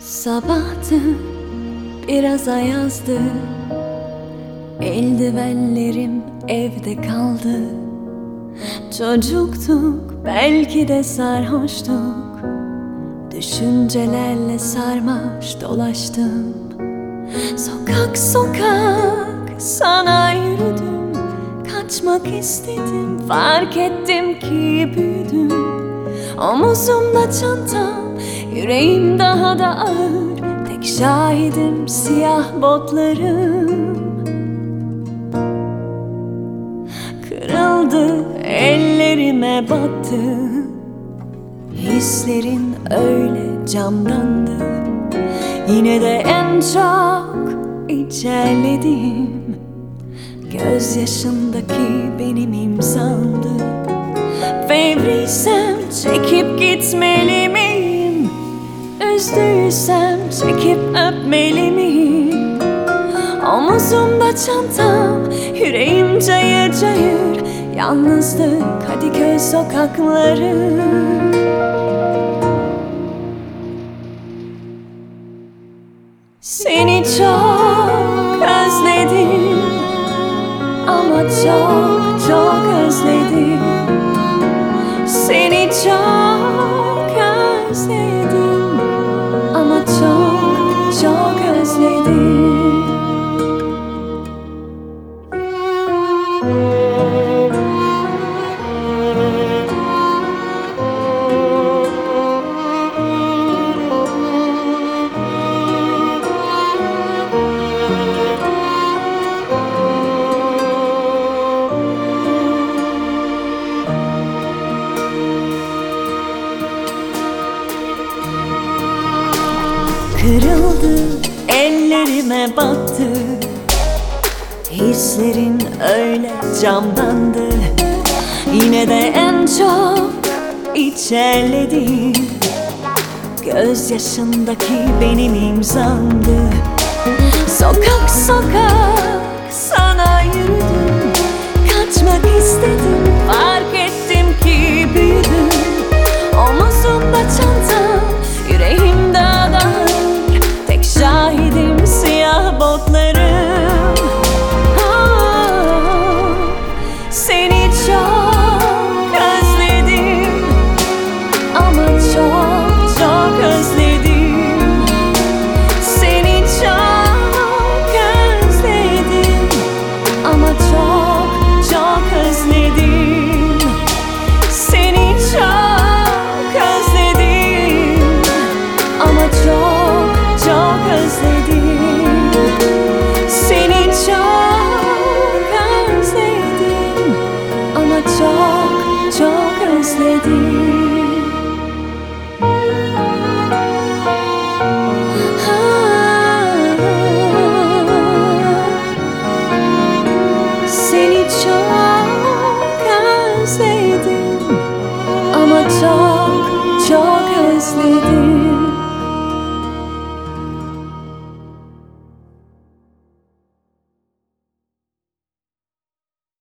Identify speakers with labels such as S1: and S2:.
S1: Sabahtı, biraz ayazdı. Eldivenlerim evde kaldı. Çocuktuk, belki de sarhoştuk. Düşüncelerle sarmaş dolaştım. Sokak sokak sana yürüdüm. Kaçmak istedim, fark ettim ki büyüdüm. Omuzumda çantam, yüreğim daha da ağır. Tek şahidim siyah botlarım. Kırıldı, ellerime battı. Hislerin öyle camdandı. Yine de en çok içerlediğim gözyaşındaki benim imzamdı. Fevriysem çekip gitmeli miyim? Üzdüysem çekip öpmeli miyim? Omuzumda çantam, yüreğim cayır cayır. Yalnızlık Kadıköy sokakları. Seni çok özledim, ama çok çok özledim. Seni çok özledim, ama çok çok özledim. Kırıldı, ellerime battı. Hislerin öyle camdandı. Yine de en çok içerlediğim gözyaşındaki benim imzamdı. Sokak sokak